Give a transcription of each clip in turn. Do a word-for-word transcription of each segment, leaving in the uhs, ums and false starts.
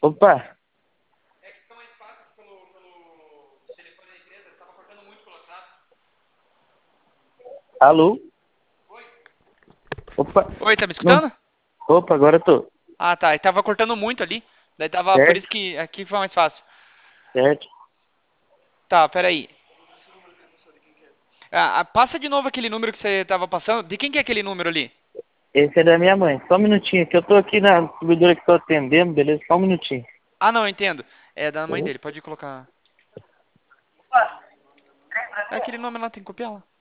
Opa, É que fica mais fácil pelo, pelo telefone da empresa, tava cortando muito pelo WhatsApp. alô? Oi? Opa, Oi, tá me não. escutando? Opa, agora eu tô. Ah, tá. E tava cortando muito ali. Daí tava, por isso Certo, que aqui foi mais fácil. certo. Tá, peraí. Ah, ah, passa de novo aquele número que você tava passando. De quem que é aquele número ali? Esse é da minha mãe. Só um minutinho, que eu tô aqui na distribuidora que tô atendendo, beleza? Só um minutinho. Ah, não, eu entendo. É da mãe dele, pode colocar. É aquele nome lá, tem que copiar lá.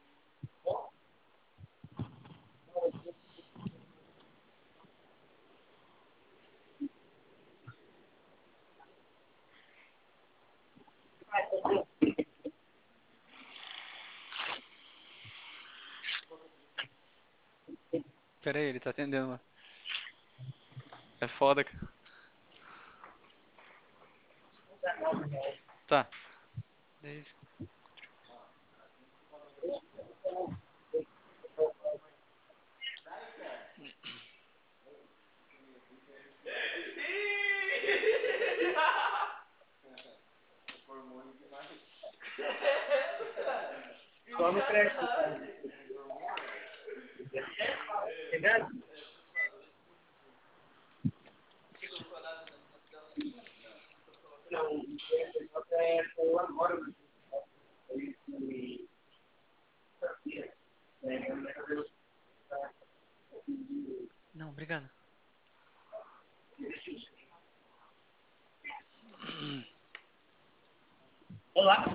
Pera aí, ele tá atendendo lá. É foda, cara. Tá. Dez. Só no crédito. Não, obrigado. Olá.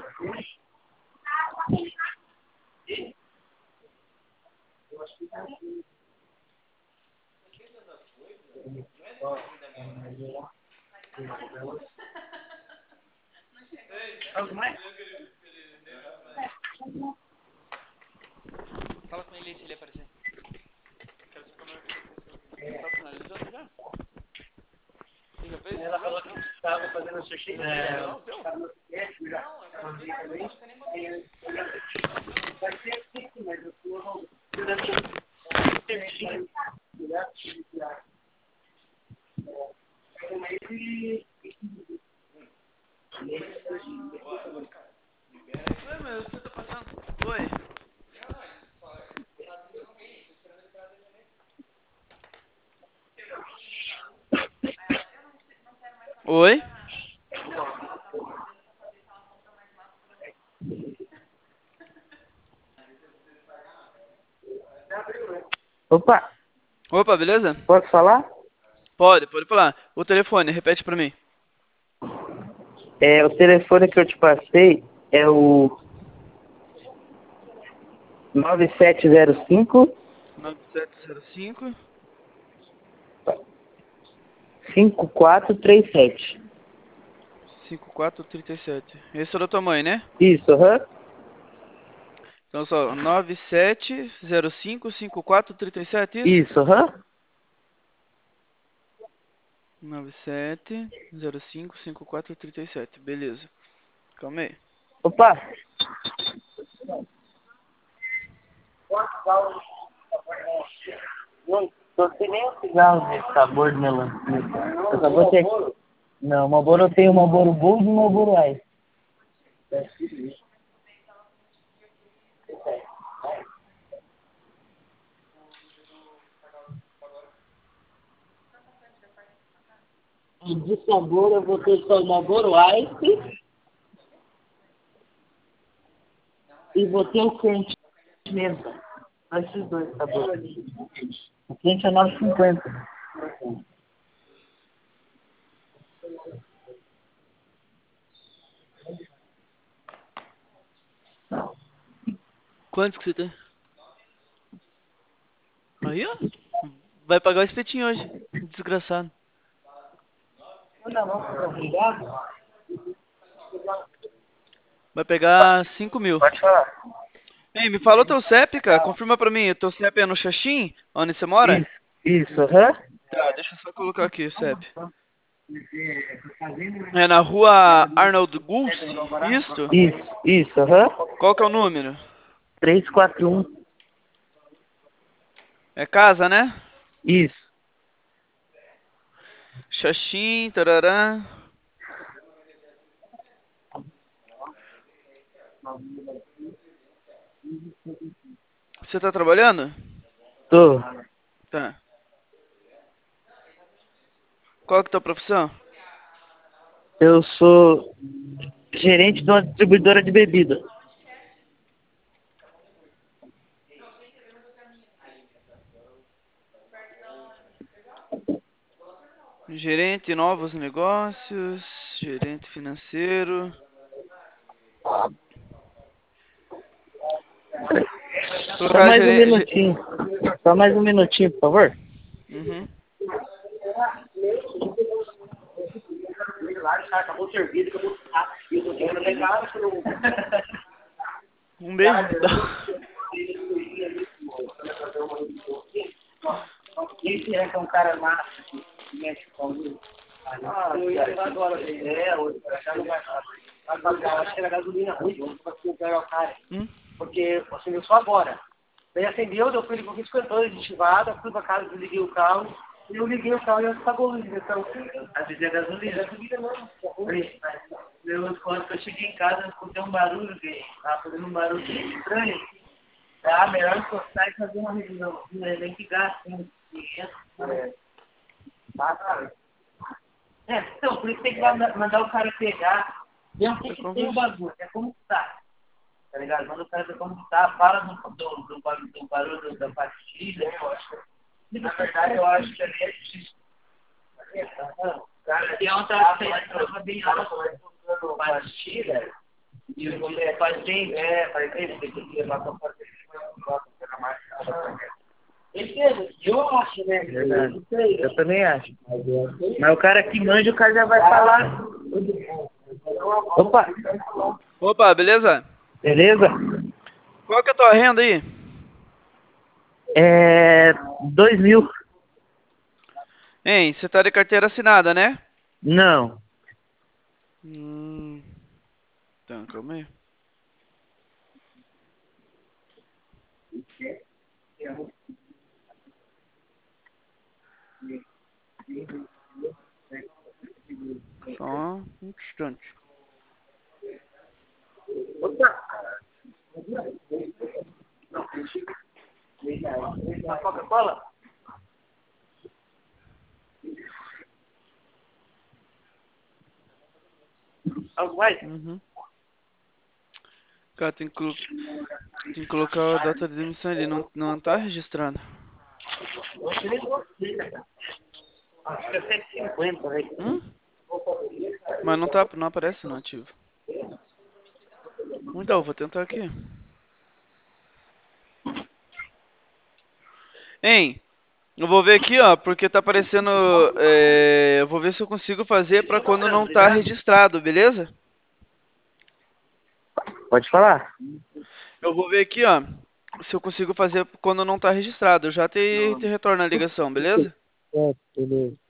Algo mais? Fala com ele aí se ele aparecer. Quero saber como é que aconteceu. Tá finalizando já? Liga pra ele, Ela tá falou que vendo? estava fazendo sushi. É, Não, deu. Não, eu quero ver se você não tem nem mandado. vai ser assim, mas eu tô... Ué, mas você tá passando. Oi. Oi? Opa, Opa, beleza? posso falar? Pode, pode falar. O telefone, repete pra mim. É, o telefone que eu te passei é o nove sete zero cinco, nove sete zero cinco. cinco quatro três sete. cinco quatro três sete. Esse é da tua mãe, né? Isso, aham. Então só nove sete zero cinco cinco quatro três sete, isso? Isso, aham. nove sete zero cinco cinco quatro três sete. Beleza. Calma aí. Opa, não tô sem nem um cigarro desse sabor de melancia. Eu só vou ter... Não, Marlboro eu tenho Marlboro Gold e Marlboro Ice. E de sabor eu vou ter só Marlboro Ice e vou ter o quente mesmo. Só esses dois sabores. O quente é nove e cinquenta. Quantos que você tem? Aí, ó. Vai pagar o espetinho hoje. Desgraçado. Não, não, obrigado. Vai pegar cinco mil. Pode falar. Ei, me falou teu C E P, cara. Confirma pra mim. Teu C E P é no Xaxim? Onde você mora? Isso, isso, aham. Tá, deixa eu só colocar aqui o C E P. É na rua Arnold Gulse? Isso? Isso, isso, aham. Qual que é o número? três quatro um. É casa, né? Isso. Xaxim, tarará. Você tá trabalhando? Tô. Tá. Qual que é a tua profissão? Eu sou gerente de uma distribuidora de bebida. Gerente de novos negócios, gerente financeiro. Só Colocar mais um gerente. minutinho. Só mais um minutinho, por favor. Uhum. Um beijo. Esse é que é um cara massa que mexe com isso. Ah, eu ia levar agora. É, hoje, pra cá não vai. Acho que era gasolina ruim, vamos pegar o cara. Hum? Porque acendeu só agora. Daí acendeu, eu fui um pouquinho esquentou de chivada, fui pra casa, desliguei o carro. E eu liguei o carro e apagou a luz. Então, às vezes é gasolina. Gasolina não. Eu, quando eu cheguei em casa, eu escutei um barulho, que tava fazendo um barulho estranho. Ah, melhor encostar e fazer uma revisão. Nem que gasta, hein? É. É, então, por isso tem que mandar, mandar o cara pegar. Ver o que, que tem o bagulho, é como que tá. Tá ligado? Manda o cara ver como que tá, fala do, do, do, barulho- do barulho da pastilha. Eu acho que, na verdade, eu acho que ali é difícil. Cara, tem uma trava bem alta, pastilha. E você faz bem, é, faz bem, você tem que levar pra fazer na marcha. Eu acho, né? Verdade. Eu também acho. Mas o cara que manja, o cara já vai falar. Opa! Opa, beleza? Beleza? Qual que é a tua renda aí? É. Dois mil. Hein, você tá de carteira assinada, né? Não. Hum. Então, calma aí. Só um instante. Opa! Uma Coca-Cola? Algo mais? Uhum. Cara, tem que, colo- tem que colocar a data de demissão ali, não, não tá registrado. Acho que é cento e cinquenta, velho. Hum? Mas não tá, não aparece no ativo. Então, vou tentar aqui. Hein, eu vou ver aqui, ó, porque tá aparecendo. É, eu vou ver se eu consigo fazer pra quando não tá registrado, beleza? Pode falar. Eu vou ver aqui, ó, se eu consigo fazer quando não tá registrado. Eu já te, te retorno a ligação, beleza? É, beleza.